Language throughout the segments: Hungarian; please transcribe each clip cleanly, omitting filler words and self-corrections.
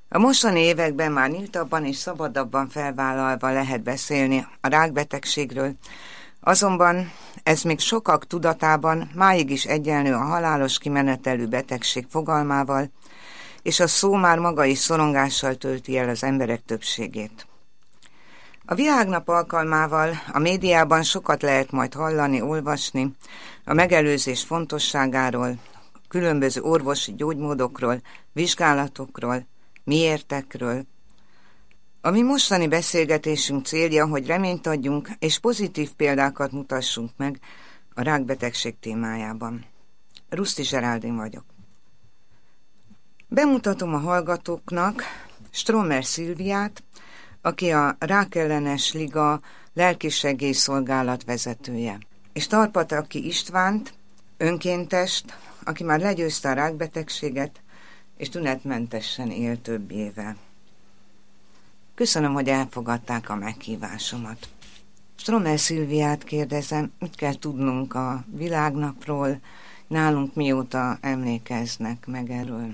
A mostani években már nyíltabban és szabadabban felvállalva lehet beszélni a rákbetegségről, azonban ez még sokak tudatában máig is egyenlő a halálos kimenetelű betegség fogalmával, és a szó már maga is szorongással tölti el az emberek többségét. A Világnap alkalmával a médiában sokat lehet majd hallani, olvasni a megelőzés fontosságáról, különböző orvosi gyógymódokról, vizsgálatokról, miértekről. A mi mostani beszélgetésünk célja, hogy reményt adjunk és pozitív példákat mutassunk meg a rákbetegség témájában. Ruszti Zseráldin vagyok. Bemutatom a hallgatóknak Strommer Szilviát, aki a Rákellenes Liga lelkisegélyszolgálat vezetője, és Tarpataki Istvánt, önkéntest, aki már legyőzte a rákbetegséget, és tünetmentesen él több éve. Köszönöm, hogy elfogadták a meghívásomat. Strommer Szilviát kérdezem, mit kell tudnunk a világnapról, nálunk mióta emlékeznek meg erről?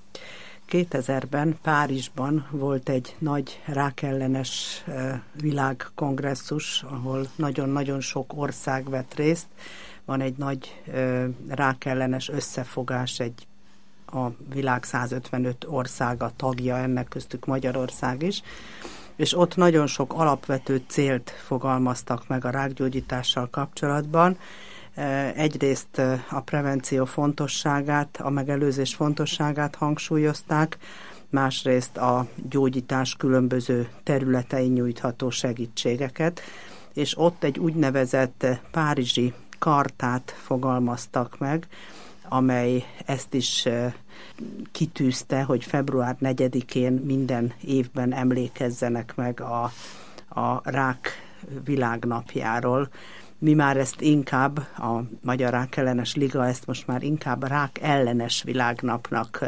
2000-ben Párizsban volt egy nagy rákellenes világkongresszus, ahol nagyon-nagyon sok ország vett részt. Van egy nagy rákellenes összefogás, a világ 155 országa tagja ennek, köztük Magyarország is, és ott nagyon sok alapvető célt fogalmaztak meg a rákgyógyítással kapcsolatban. Egyrészt a prevenció fontosságát, a megelőzés fontosságát hangsúlyozták, másrészt a gyógyítás különböző területein nyújtható segítségeket, és ott egy úgynevezett párizsi kartát fogalmaztak meg, amely ezt is kitűzte, hogy február 4-én minden évben emlékezzenek meg a rák világnapjáról. Mi már ezt inkább, a Magyar Rákellenes Liga ezt most már inkább rák ellenes világnapnak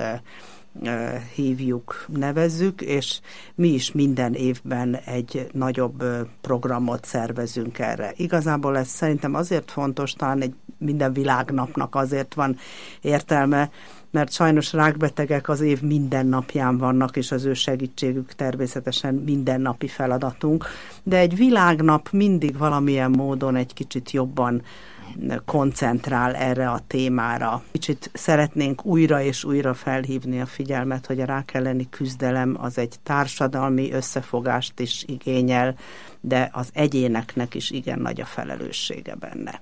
hívjuk, nevezzük, és mi is minden évben egy nagyobb programot szervezünk erre. Igazából ez szerintem azért fontos, talán minden világnapnak azért van értelme, mert sajnos rákbetegek az év minden napján vannak, és az ő segítségük természetesen mindennapi feladatunk, de egy világnap mindig valamilyen módon egy kicsit jobban koncentrál erre a témára. Kicsit szeretnénk újra és újra felhívni a figyelmet, hogy a rák elleni küzdelem az egy társadalmi összefogást is igényel, de az egyéneknek is igen nagy a felelőssége benne.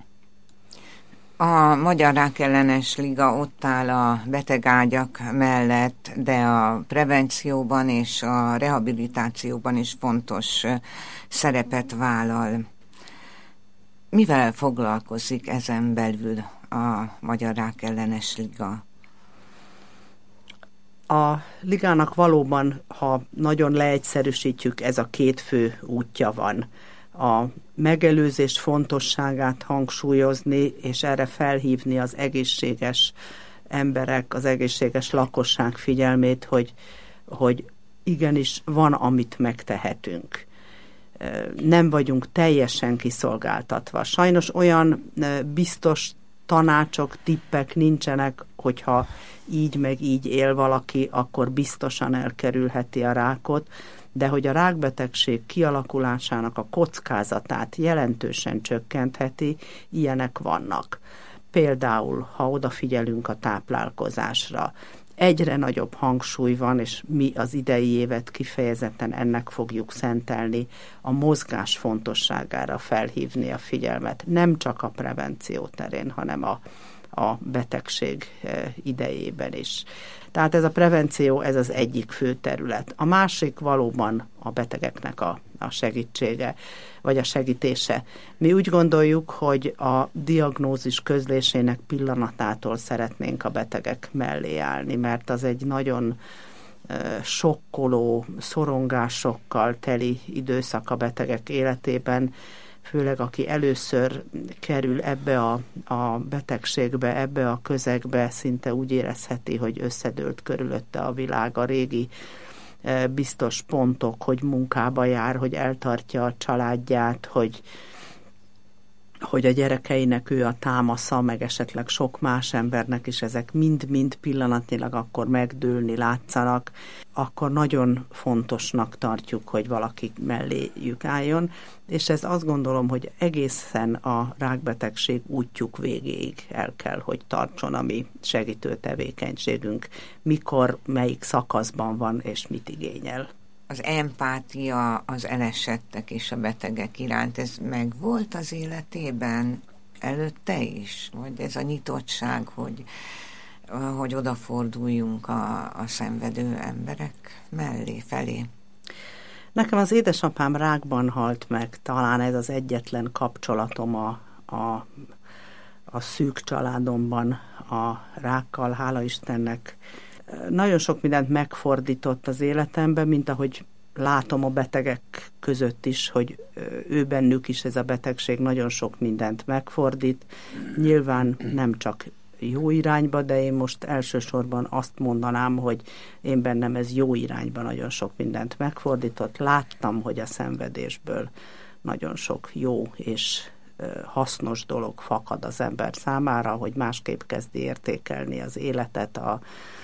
A Magyar Rákellenes Liga ott áll a betegágyak mellett, de a prevencióban és a rehabilitációban is fontos szerepet vállal. Mivel foglalkozik ezen belül a Magyar Rákellenes Liga? A ligának valóban, ha nagyon leegyszerűsítjük, ez a két fő útja van. A megelőzés fontosságát hangsúlyozni, és erre felhívni az egészséges emberek, az egészséges lakosság figyelmét, hogy igenis van, amit megtehetünk. Nem vagyunk teljesen kiszolgáltatva. Sajnos olyan biztos tanácsok, tippek nincsenek, hogyha így meg így él valaki, akkor biztosan elkerülheti a rákot, de hogy a rákbetegség kialakulásának a kockázatát jelentősen csökkentheti, ilyenek vannak. Például, ha odafigyelünk a táplálkozásra, egyre nagyobb hangsúly van, és mi az idei évet kifejezetten ennek fogjuk szentelni, a mozgás fontosságára felhívni a figyelmet, nem csak a prevenció terén, hanem a betegség idejében is. Tehát ez a prevenció, ez az egyik fő terület. A másik valóban a betegeknek a segítsége, vagy a segítése. Mi úgy gondoljuk, hogy a diagnózis közlésének pillanatától szeretnénk a betegek mellé állni, mert az egy nagyon sokkoló, szorongásokkal teli időszak a betegek életében, főleg aki először kerül ebbe a betegségbe, ebbe a közegbe, szinte úgy érezheti, hogy összedőlt körülötte a világ, a régi biztos pontok, hogy munkába jár, hogy eltartja a családját, hogy a gyerekeinek ő a támasza, meg esetleg sok más embernek is ezek mind-mind pillanatnyilag akkor megdőlni látszanak, akkor nagyon fontosnak tartjuk, hogy valaki melléjük álljon, és ez azt gondolom, hogy egészen a rákbetegség útjuk végéig el kell, hogy tartson a mi segítő tevékenységünk, mikor, melyik szakaszban van, és mit igényel. Az empátia az elesettek és a betegek iránt, ez megvolt az életében előtte is? Vagy ez a nyitottság, hogy odaforduljunk a szenvedő emberek felé? Nekem az édesapám rákban halt meg, talán ez az egyetlen kapcsolatom a szűk családomban a rákkal, hála Istennek. Nagyon sok mindent megfordított az életemben, mint ahogy látom a betegek között is, hogy ő bennük is ez a betegség nagyon sok mindent megfordít. Nyilván nem csak jó irányba, de én most elsősorban azt mondanám, hogy én bennem ez jó irányba nagyon sok mindent megfordított. Láttam, hogy a szenvedésből nagyon sok jó és hasznos dolog fakad az ember számára, hogy másképp kezdi értékelni az életet, a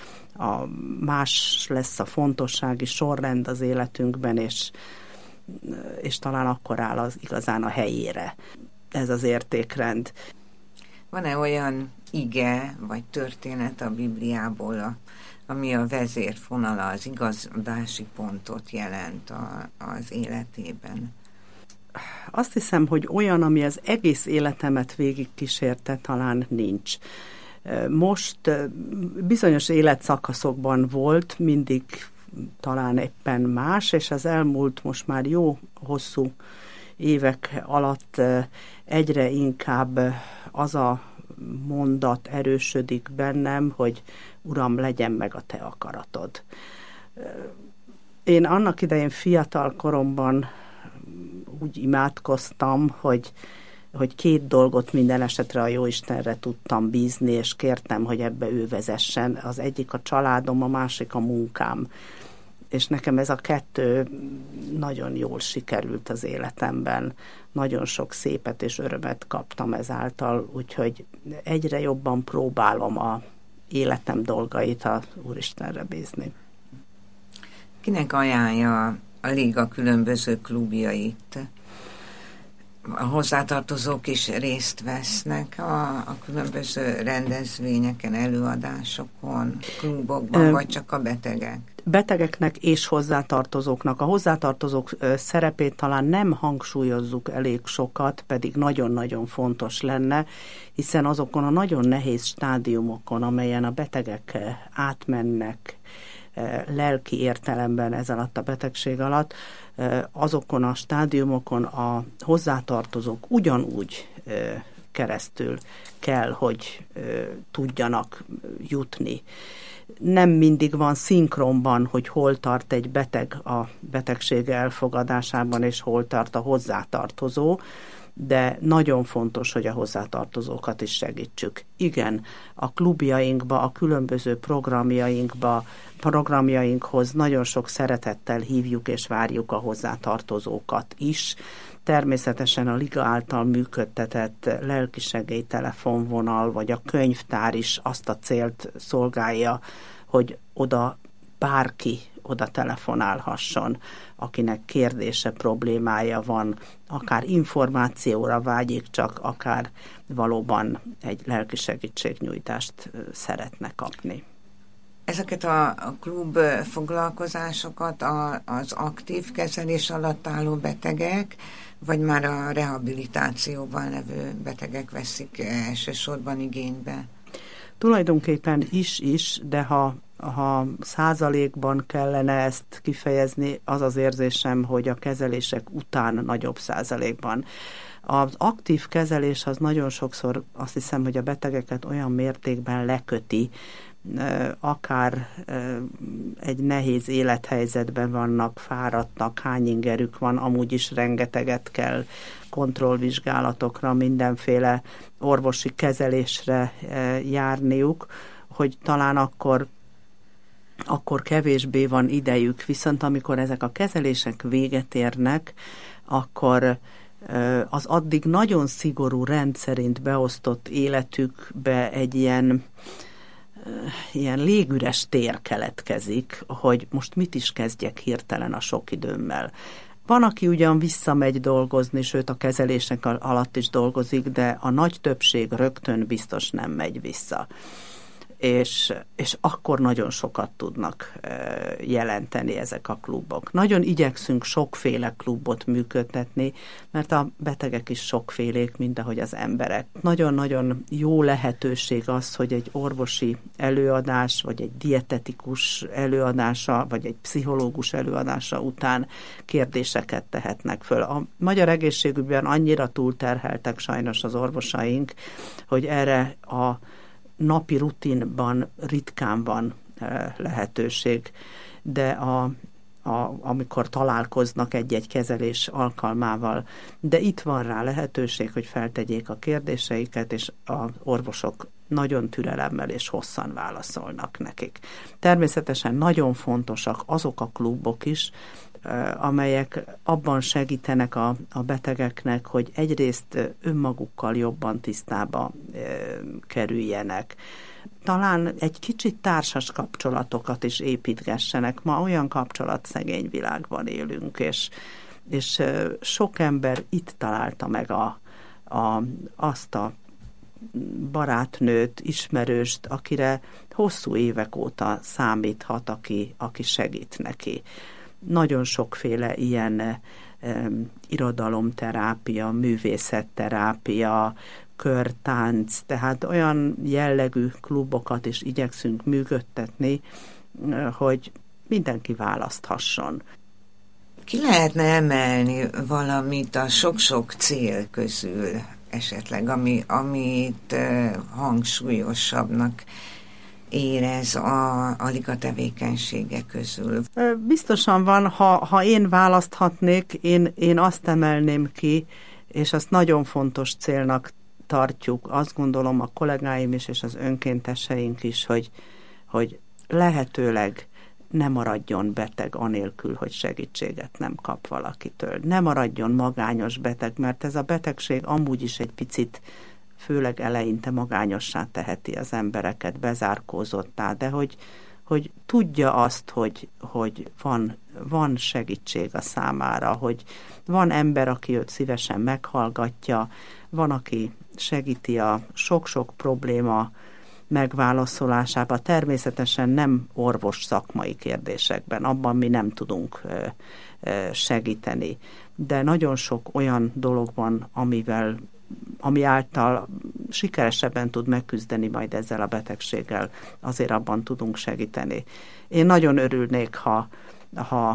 más lesz a fontossági sorrend az életünkben, és talán akkor áll az igazán a helyére ez az értékrend. Van-e olyan ige vagy történet a Bibliából, ami a vezérfonala, az igazodási pontot jelent az életében? Azt hiszem, hogy olyan, ami az egész életemet végig kísérte, talán nincs. Most bizonyos életszakaszokban volt, mindig talán éppen más, és az elmúlt most már jó hosszú évek alatt egyre inkább az a mondat erősödik bennem, hogy Uram, legyen meg a te akaratod. Én annak idején fiatal koromban úgy imádkoztam, hogy 2 dolgot minden esetre a Jóistenre tudtam bízni, és kértem, hogy ebbe ő vezessen. Az egyik a családom, a másik a munkám. És nekem ez a 2 nagyon jól sikerült az életemben. Nagyon sok szépet és örömet kaptam ezáltal, úgyhogy egyre jobban próbálom a életem dolgait a Úristenre bízni. Kinek ajánlja a Liga különböző klubjait? A hozzátartozók is részt vesznek a különböző rendezvényeken, előadásokon, klubokban, vagy csak a betegek? Betegeknek és hozzátartozóknak. A hozzátartozók szerepét talán nem hangsúlyozzuk elég sokat, pedig nagyon-nagyon fontos lenne, hiszen azokon a nagyon nehéz stádiumokon, amelyen a betegek átmennek, lelki értelemben ez alatt a betegség alatt, azokon a stádiumokon a hozzátartozók ugyanúgy keresztül kell, hogy tudjanak jutni. Nem mindig van szinkronban, hogy hol tart egy beteg a betegsége elfogadásában, és hol tart a hozzátartozó, de nagyon fontos, hogy a hozzátartozókat is segítsük. Igen, a klubjainkba, a különböző programjainkhoz nagyon sok szeretettel hívjuk és várjuk a hozzátartozókat is. Természetesen a Liga által működtetett lelkisegély telefonvonal, vagy a könyvtár is azt a célt szolgálja, hogy oda bárki oda telefonálhasson, akinek kérdése, problémája van, akár információra vágyik, csak akár valóban egy lelki segítségnyújtást szeretne kapni. Ezeket a klub foglalkozásokat az aktív kezelés alatt álló betegek, vagy már a rehabilitációban levő betegek veszik elsősorban igénybe? Tulajdonképpen is, de ha százalékban kellene ezt kifejezni, az az érzésem, hogy a kezelések után nagyobb százalékban. Az aktív kezelés az nagyon sokszor azt hiszem, hogy a betegeket olyan mértékben leköti, akár egy nehéz élethelyzetben vannak, fáradtak, hány ingerük van, amúgy is rengeteget kell kontrollvizsgálatokra, mindenféle orvosi kezelésre járniuk, hogy talán akkor kevésbé van idejük, viszont amikor ezek a kezelések véget érnek, akkor az addig nagyon szigorú rendszerint beosztott életükbe egy ilyen légüres tér keletkezik, hogy most mit is kezdjek hirtelen a sok időmmel. Van, aki ugyan visszamegy dolgozni, sőt a kezelések alatt is dolgozik, de a nagy többség rögtön biztos nem megy vissza. És akkor nagyon sokat tudnak jelenteni ezek a klubok. Nagyon igyekszünk sokféle klubot működtetni, mert a betegek is sokfélék, mint ahogy az emberek. Nagyon-nagyon jó lehetőség az, hogy egy orvosi előadás, vagy egy dietetikus előadása, vagy egy pszichológus előadása után kérdéseket tehetnek föl. A magyar egészségügyben annyira túlterheltek sajnos az orvosaink, hogy erre a napi rutinban ritkán van lehetőség, de amikor találkoznak egy-egy kezelés alkalmával, de itt van rá lehetőség, hogy feltegyék a kérdéseiket, és az orvosok nagyon türelemmel és hosszan válaszolnak nekik. Természetesen nagyon fontosak azok a klubok is, amelyek abban segítenek a betegeknek, hogy egyrészt önmagukkal jobban tisztába kerüljenek. Talán egy kicsit társas kapcsolatokat is építgessenek. Ma olyan kapcsolatszegény világban élünk, és sok ember itt találta meg azt a barátnőt, ismerőst, akire hosszú évek óta számíthat, aki segít neki. Nagyon sokféle ilyen irodalomterápia, művészetterápia, körtánc, tehát olyan jellegű klubokat is igyekszünk működtetni, hogy mindenki választhasson. Ki lehetne emelni valamit a sok-sok cél közül esetleg, amit hangsúlyosabbnak érez a liga tevékenysége közül? Biztosan van, ha én választhatnék, én azt emelném ki, és azt nagyon fontos célnak tartjuk, azt gondolom a kollégáim is, és az önkénteseink is, hogy lehetőleg ne maradjon beteg anélkül, hogy segítséget nem kap valakitől. Ne maradjon magányos beteg, mert ez a betegség amúgy is egy picit, főleg eleinte magányossá teheti az embereket, bezárkózottá, de hogy tudja azt, hogy van segítség a számára, hogy van ember, aki őt szívesen meghallgatja, van, aki segíti a sok-sok probléma megválaszolásába, természetesen nem orvos szakmai kérdésekben, abban mi nem tudunk segíteni, de nagyon sok olyan dolog van, ami által sikeresebben tud megküzdeni majd ezzel a betegséggel, azért abban tudunk segíteni. Én nagyon örülnék, ha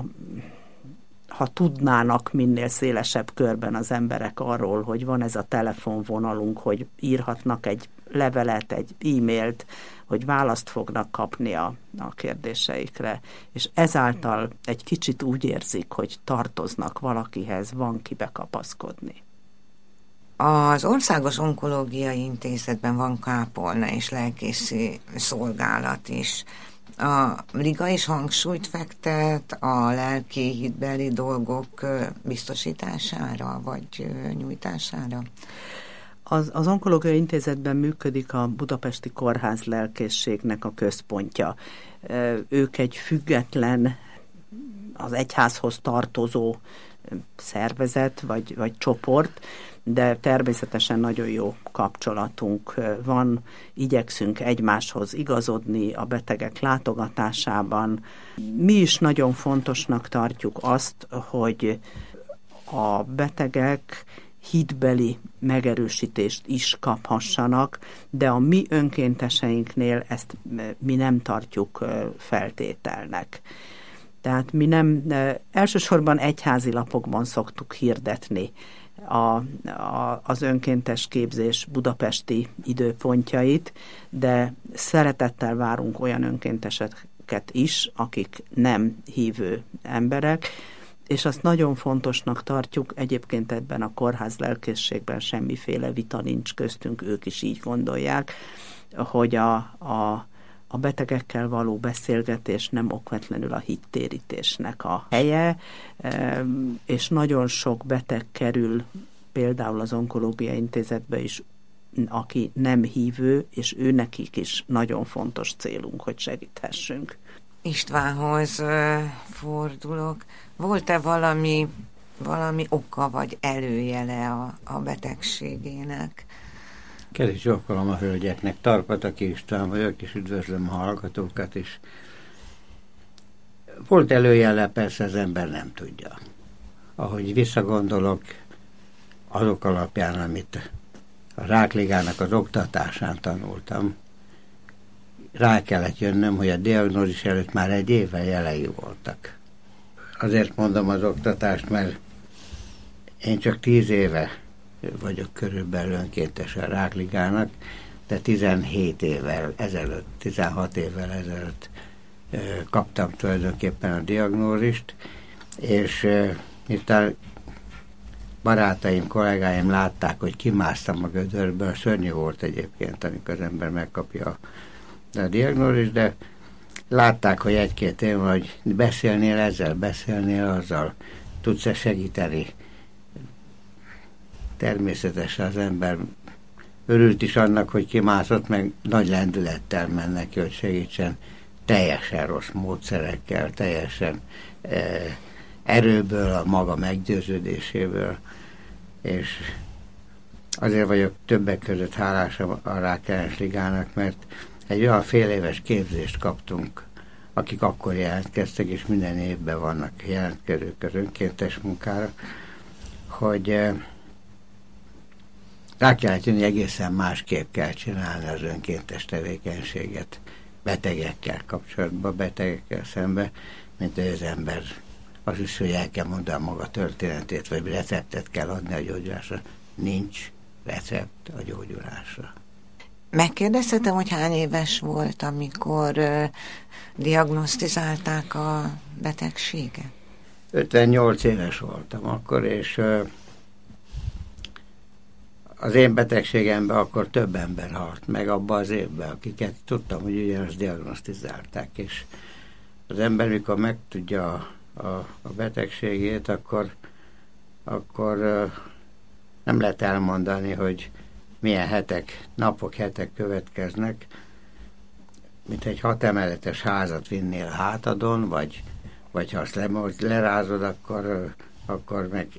tudnának minél szélesebb körben az emberek arról, hogy van ez a telefonvonalunk, hogy írhatnak egy levelet, egy e-mailt, hogy választ fognak kapni a kérdéseikre, és ezáltal egy kicsit úgy érzik, hogy tartoznak valakihez, van kibe kapaszkodni. Az Országos Onkológiai Intézetben van kápolna és lelkészi szolgálat is. A liga is hangsúlyt fektet a lelki hitbeli dolgok biztosítására vagy nyújtására? Az Onkológiai Intézetben működik a Budapesti Kórház lelkészségnek a központja. Ők egy független, az egyházhoz tartozó szervezet vagy csoport, de természetesen nagyon jó kapcsolatunk van, igyekszünk egymáshoz igazodni a betegek látogatásában. Mi is nagyon fontosnak tartjuk azt, hogy a betegek hitbeli megerősítést is kaphassanak, de a mi önkénteseinknél ezt mi nem tartjuk feltételnek. Tehát mi nem, elsősorban egyházi lapokban szoktuk hirdetni az önkéntes képzés budapesti időpontjait, de szeretettel várunk olyan önkénteseket is, akik nem hívő emberek, és azt nagyon fontosnak tartjuk, egyébként ebben a kórház lelkészségben semmiféle vita nincs köztünk, ők is így gondolják, hogy a betegekkel való beszélgetés nem okvetlenül a hittérítésnek a helye, és nagyon sok beteg kerül például az Onkológiai Intézetben is, aki nem hívő, és ő nekik is nagyon fontos célunk, hogy segíthessünk. Istvánhoz fordulok. Volt-e valami oka vagy előjele a betegségének? Kedves zsókolom a hölgyeknek, Tarpataki István vagyok, és üdvözlöm a hallgatókat is. Volt előjele, persze az ember nem tudja. Ahogy visszagondolok, azok alapján, amit a Rákligának az oktatásán tanultam, rá kellett jönnöm, hogy a diagnózis előtt már egy évvel jelei voltak. Azért mondom az oktatást, mert én csak 10 éve vagyok körülbelül önkéntes a Rákligának, de 16 évvel ezelőtt kaptam tulajdonképpen a diagnózist, és miután barátaim, kollégáim látták, hogy kimásztam a gödörből, szörnyű volt egyébként, amikor az ember megkapja a diagnózist, de látták, hogy 1-2 év, hogy beszélnél azzal, tudsz-e segíteni. Természetesen az ember örült is annak, hogy kimászott, meg nagy lendülettel mennek ki, hogy segítsen, teljesen rossz módszerekkel, teljesen erőből, a maga meggyőződéséből, és azért vagyok többek között hálás a Rákellenes Ligának, mert egy olyan féléves képzést kaptunk, akik akkor jelentkeztek, és minden évben vannak jelentkezők az önkéntes munkára, hogy rá kellett jönni, egészen másképp kell csinálni az önkéntes tevékenységet betegekkel kapcsolatban, betegekkel szembe, mint hogy az ember azt is, hogy el kell mondani maga történetét, vagy receptet kell adni a gyógyulásra. Nincs recept a gyógyulásra. Megkérdezhetem, hogy hány éves volt, amikor diagnosztizálták a betegséget? 58 éves voltam akkor, és az én betegségemben akkor több ember halt meg abban az évben, akiket tudtam, hogy ugyanazt diagnosztizálták, és az ember, mikor megtudja a betegségét, akkor nem lehet elmondani, hogy milyen napok, hetek következnek, mint egy 6 emeletes házat vinnél hátadon, vagy ha azt lerázod, akkor meg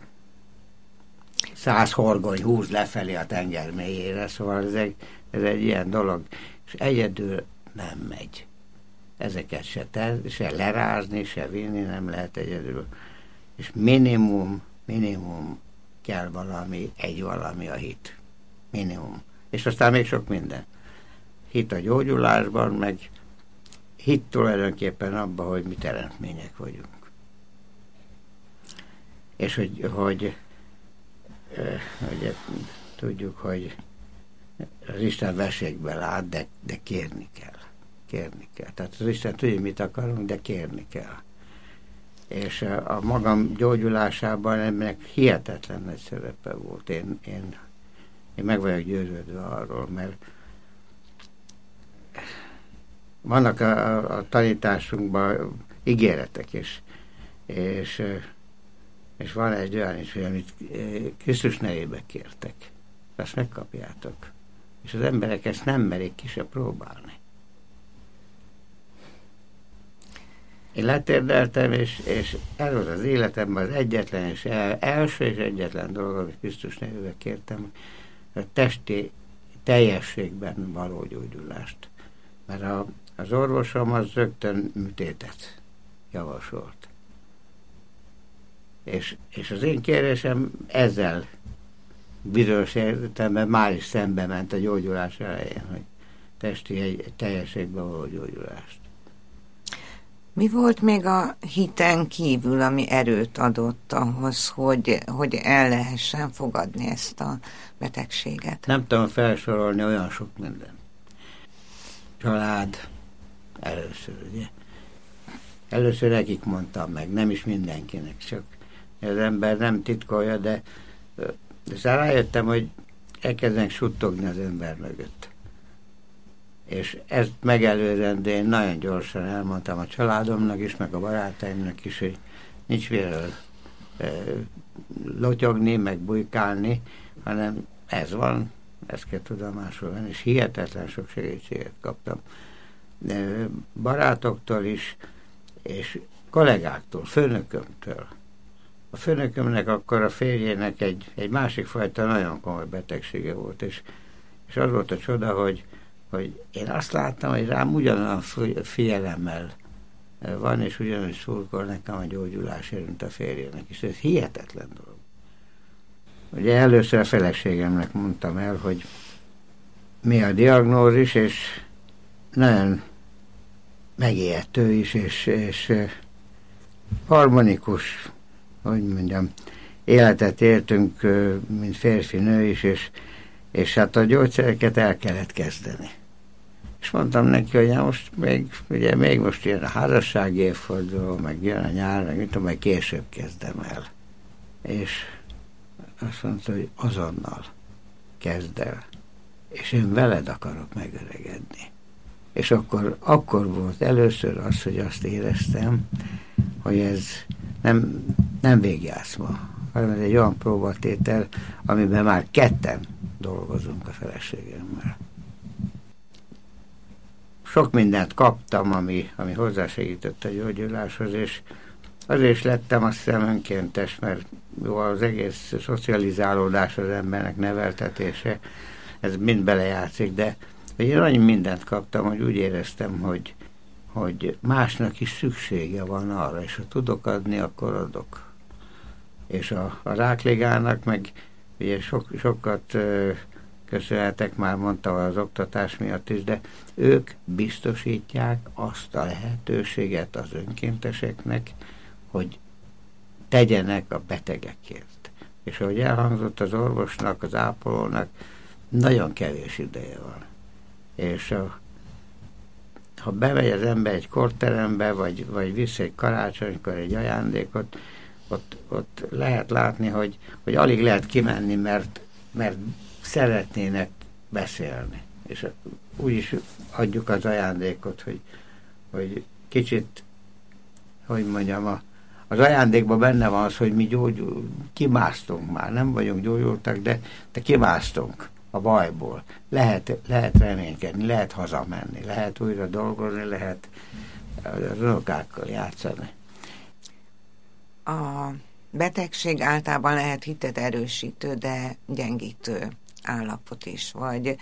100 horgony húz lefelé a tenger mélyére, szóval ez egy ilyen dolog, és egyedül nem megy. Ezeket se lerázni, se vinni nem lehet egyedül. És minimum kell valami a hit. Minimum. És aztán még sok minden. Hit a gyógyulásban, meg hit tulajdonképpen abban, hogy mi teremtmények vagyunk. És hogy tudjuk, hogy az Isten vesékbe lát, de kérni kell. Tehát az Isten tudja, mit akarunk, de kérni kell. És a magam gyógyulásában ennek hihetetlen nagy szerepe volt. Én meg vagyok győződve arról, mert vannak a tanításunkban ígéretek is, és van egy olyan is, hogy amit Krisztus nevébe kértek, azt megkapjátok. És az emberek ezt nem merik ki se próbálni. Én letérdeltem, és ez volt az életemben az egyetlen és első és egyetlen dolog, amit Krisztus nevébe kértem, a testi teljességben való gyógyulást. Mert az orvosom az rögtön műtétet javasolt. És az én kérésem ezzel bizonyos értelemben már is szembe ment a gyógyulás elején, hogy testi teljességben való gyógyulást. Mi volt még a hiten kívül, ami erőt adott ahhoz, hogy el lehessen fogadni ezt a betegséget? Nem tudom felsorolni, olyan sok minden. Család először, ugye? Először nekik mondtam meg, nem is mindenkinek, csak az ember nem titkolja, de rájöttem, hogy elkezdenek suttogni az ember mögött. És ezt megelőzően én nagyon gyorsan elmondtam a családomnak is, meg a barátaimnak is, hogy nincs miről lotyogni, meg bujkálni, hanem ez van, ezt kell tudomásul venni, és hihetetlen sok segítséget kaptam. Barátoktól is, és kollégáktól, főnökömtől. A főnökömnek akkor a férjének egy másik fajta nagyon komoly betegsége volt, és az volt a csoda, hogy én azt láttam, hogy rám ugyanolyan figyelemmel van, és ugyanúgy szurkol nekem a gyógyulásért, mint a férjének, és ez hihetetlen dolog. Ugye először a feleségemnek mondtam el, hogy mi a diagnózis, és nagyon megijedtő is, és harmonikus, hogy mondjam, életet éltünk, mint férfi-nő is, és hát a gyógyszereket el kellett kezdeni. És mondtam neki, hogy még most jön a házassági évforduló, meg jön a nyár, meg mit tudom, meg később kezdem el. És azt mondta, hogy azonnal kezd el, és én veled akarok megöregedni. És akkor volt először az, hogy azt éreztem, hogy ez nem végjátszma, hanem ez egy olyan próbatétel, amiben már ketten dolgozunk a feleségemmel. Sok mindent kaptam, ami hozzásegített a gyógyuláshoz, és azért is lettem azt hiszem önkéntes, mert jó, az egész szocializálódás, az embernek neveltetése, ez mind belejátszik, de én annyi mindent kaptam, hogy úgy éreztem, hogy másnak is szüksége van arra, és ha tudok adni, akkor adok. És a Rákligának meg ugye sokat köszönhetek, már mondtam az oktatás miatt is, de ők biztosítják azt a lehetőséget az önkénteseknek, hogy tegyenek a betegekért. És ahogy elhangzott, az orvosnak, az ápolónak nagyon kevés ideje van. És ha bemegy az ember egy korterembe, vagy visz egy karácsonykor egy ajándékot, ott lehet látni, hogy alig lehet kimenni, mert szeretnének beszélni. És úgy is adjuk az ajándékot, hogy kicsit, hogy mondjam, az ajándékban benne van az, hogy mi kimásztunk már, nem vagyunk gyógyultak, de kimásztunk a bajból. Lehet reménykedni, lehet hazamenni, lehet újra dolgozni, lehet az unokákkal játszani. A betegség általában lehet hitet erősítő, de gyengítő állapot is, vagy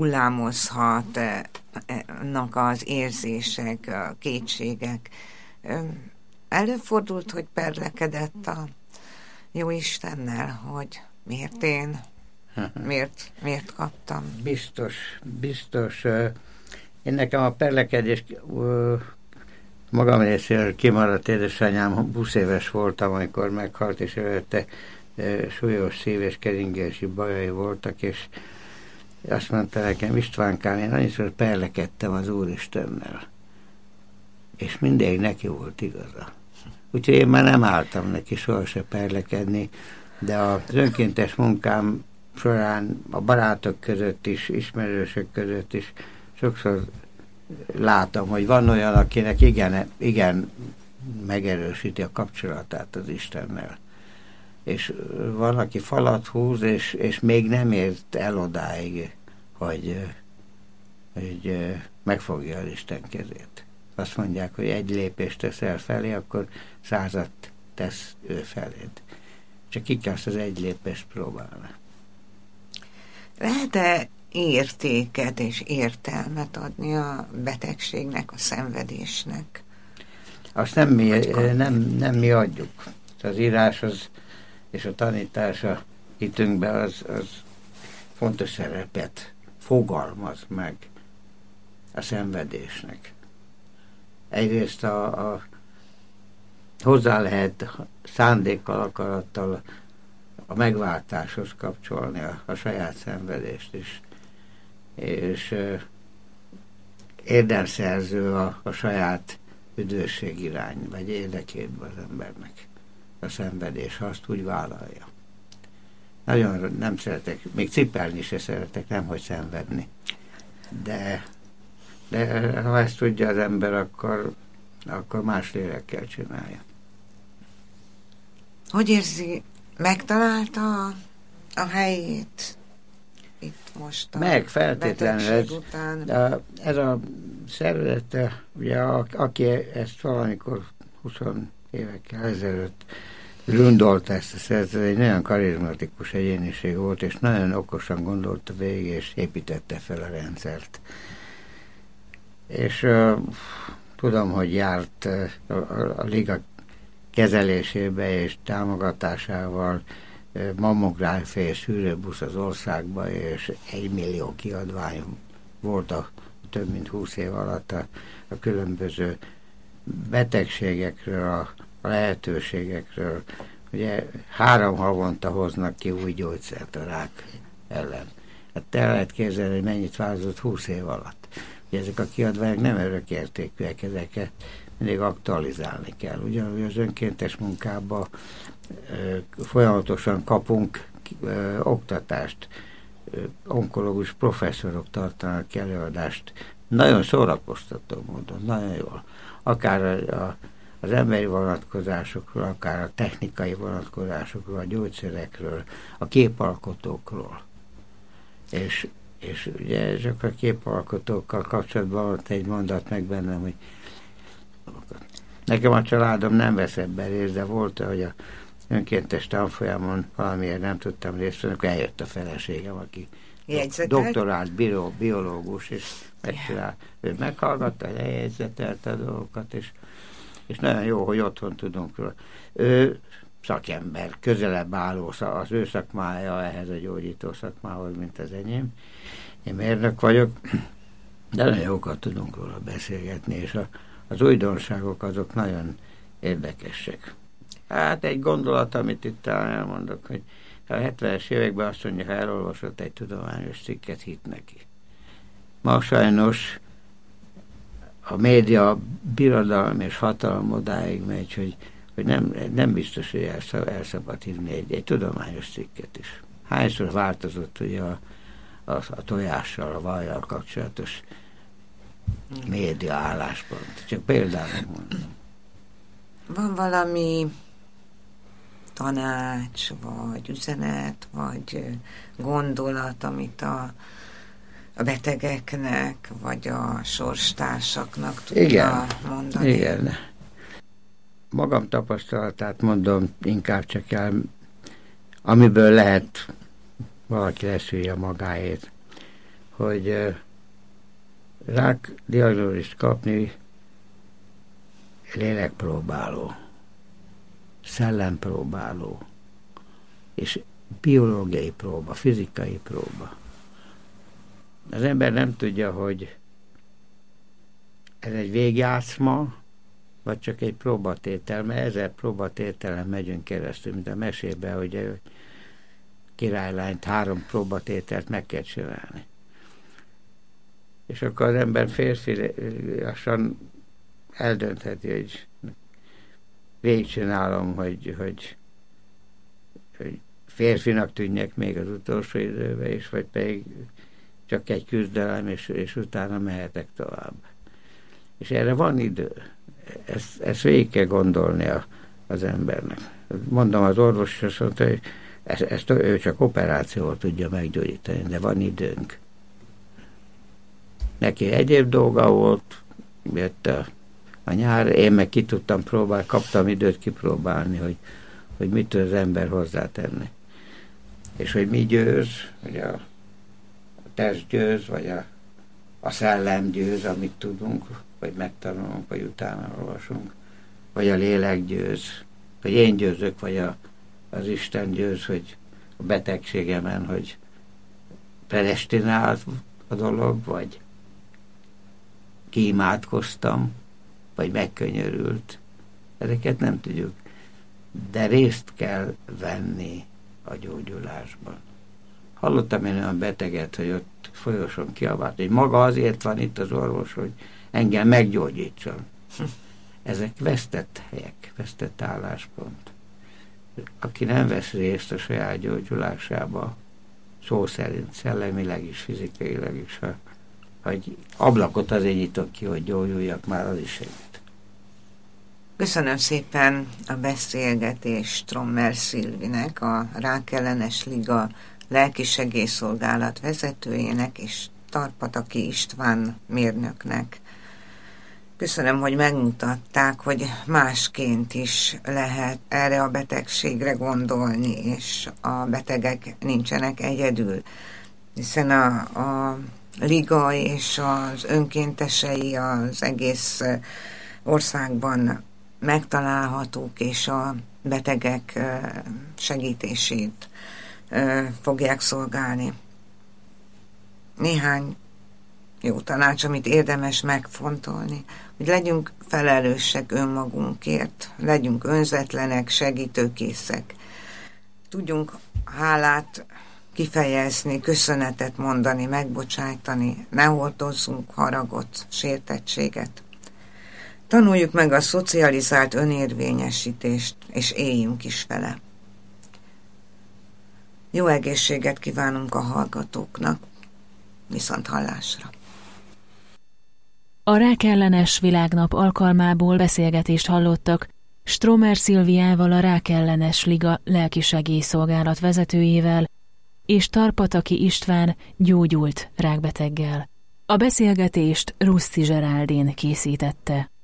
hullámozhatnak az érzések, a kétségek. Előfordult, hogy perlekedett a Jóistennel, hogy miért én, miért kaptam? Biztos. Én nekem a perlekedés magam részéről kimaradt. Édesanyám 20 éves voltam, amikor meghalt, és előtte súlyos szív- és keringési bajai voltak, és azt mondta nekem, Istvánkám, én annyiszor perlekedtem az Úristennel, és mindig neki volt igaza. Úgyhogy én már nem álltam neki sohasem perlekedni, de az önkéntes munkám során a barátok között is, ismerősök között is sokszor látom, hogy van olyan, akinek igen megerősíti a kapcsolatát az Istennel. És van, aki falat húz, és még nem ért el odáig, hogy megfogja az Isten kezét. Azt mondják, hogy egy lépést teszel felé, akkor 100-at tesz ő feléd. Csak ki kell azt az egy lépést próbálni. Lehet-e értéket és értelmet adni a betegségnek, a szenvedésnek? Azt nem mi adjuk. Az írás és a tanítás a hitünkben az fontos szerepet fogalmaz meg a szenvedésnek. Egyrészt hozzá lehet szándékkal, akarattal a megváltáshoz kapcsolni a saját szenvedést is, és érdemszerző a saját üdvösség irány, vagy érdekében az embernek a szenvedés, ha azt úgy vállalja. Nagyon nem szeretek, még cipelni se szeretek, nemhogy szenvedni. De ha ezt tudja az ember, akkor más lélekkel csinálja. Hogy érzi, megtalálta a helyét itt most a betegség után? Ez a szervezet, ugye, aki ezt valamikor 20 évekkel ezelőtt grundolta ezt a szervezetet, egy nagyon karizmatikus egyéniség volt, és nagyon okosan gondolta végig, és építette fel a rendszert. És tudom, hogy járt a liga kezelésébe és támogatásával mammográfia és szűrőbusz az országba, és 1 millió kiadvány volt a több mint 20 év alatt a különböző betegségekről, a lehetőségekről. Ugye 3 havonta hoznak ki új gyógyszert a rák ellen. Hát te lehet képzelni, hogy mennyit változott 20 év alatt. Ugye ezek a kiadványok nem örökértékűek, ezeket mindig aktualizálni kell. Ugyanúgy az önkéntes munkában folyamatosan kapunk oktatást, onkológus professzorok tartanak előadást, nagyon szórakoztató módon, nagyon jól. Akár az emberi vonatkozásokról, akár a technikai vonatkozásokról, a gyógyszerekről, a képalkotókról. És ugye ezek a képalkotókkal kapcsolatban volt egy mondat meg bennem, hogy nekem a családom nem vesz ebben részt, de volt, hogy a önkéntes tanfolyamon valamiért nem tudtam részt venni, akkor eljött a feleségem, aki doktorált biológus, és ő meghallgatta, lejegyzetelte a dolgokat, és nagyon jó, hogy otthon tudunk róla. Ő szakember, közelebb álló az ő szakmája ehhez a gyógyító szakmához, mint az enyém. Én mérnök vagyok, de nagyon jókat tudunk róla beszélgetni, és az újdonságok azok nagyon érdekesek. Hát egy gondolat, amit itt elmondok, hogy a 70-es években azt mondja, ha elolvasott egy tudományos cikket, hitt neki. Ma sajnos a média birodalom és hatalom odáig megy, hogy nem biztos, hogy el szabad hívni egy tudományos cikket is. Hányszor változott ugye a tojással, a vajjal kapcsolatos média álláspont. Csak például mondom. Van valami tanács, vagy üzenet, vagy gondolat, amit a betegeknek, vagy a sorstársaknak tudna mondani? Igen. Magam tapasztalatát mondom, inkább csak el, amiből lehet valaki leszűrje magáét, hogy rák diagnózist kapni lélekpróbáló, szellempróbáló, és biológiai próba, fizikai próba. Az ember nem tudja, hogy ez egy végjátszma, vagy csak egy próbatétel, mert ezzel próbatételen megyünk keresztül, mint a mesében, hogy királylányt 3 próbatételt meg kell csinálni. És akkor az ember férfiasan eldöntheti, hogy végigcsinálom, hogy férfinak tűnjek még az utolsó időben is, vagy pedig csak egy küzdelem, és utána mehetek tovább. És erre van idő. Ezt végig kell gondolnia az embernek. Mondom, az orvos azt mondta, hogy ezt ő csak operációval tudja meggyógyítani, de van időnk. Neki egyéb dolga volt, jött a nyár, én meg ki tudtam próbálni, kaptam időt kipróbálni, hogy mit tud az ember hozzátenni. És hogy mi győz, hogy a test győz, vagy a szellem győz, amit tudunk, vagy megtanulunk, vagy utána olvasunk, vagy a lélek győz, vagy én győzök, vagy az Isten győz, hogy a betegségemen, hogy predestinált a dolog, vagy kiimádkoztam, vagy megkönyörült. Ezeket nem tudjuk. De részt kell venni a gyógyulásban. Hallottam én olyan beteget, hogy ott folyosón kiabált, hogy maga azért van itt az orvos, hogy engem meggyógyítson. Ezek vesztett helyek, vesztett álláspont. Aki nem vesz részt a saját gyógyulásába, szó szerint szellemileg is, fizikailag is, hogy ablakot azért nyitok ki, hogy gyógyuljak, már az is segít. Köszönöm szépen a beszélgetést Strommer Szilvinek, a Rákellenes Liga lelkisegélyszolgálat vezetőjének, és Tarpataki István mérnöknek. Köszönöm, hogy megmutatták, hogy másként is lehet erre a betegségre gondolni, és a betegek nincsenek egyedül, hiszen a liga és az önkéntesei az egész országban megtalálhatók, és a betegek segítését fogják szolgálni. Néhány jó tanács, amit érdemes megfontolni, hogy legyünk felelősek önmagunkért, legyünk önzetlenek, segítőkészek. Tudjunk hálát kifejezni, köszönetet mondani, megbocsájtani, ne hordozzunk haragot, sértettséget. Tanuljuk meg a szocializált önérvényesítést, és éljünk is vele. Jó egészséget kívánunk a hallgatóknak, viszont hallásra. A Rákellenes Világnap alkalmából beszélgetést hallottak Strommer Szilviával, a Rákellenes Liga lelkisegélyszolgálat vezetőjével, és Tarpataki István gyógyult rákbeteggel. A beszélgetést Ruszti Zseráldin készítette.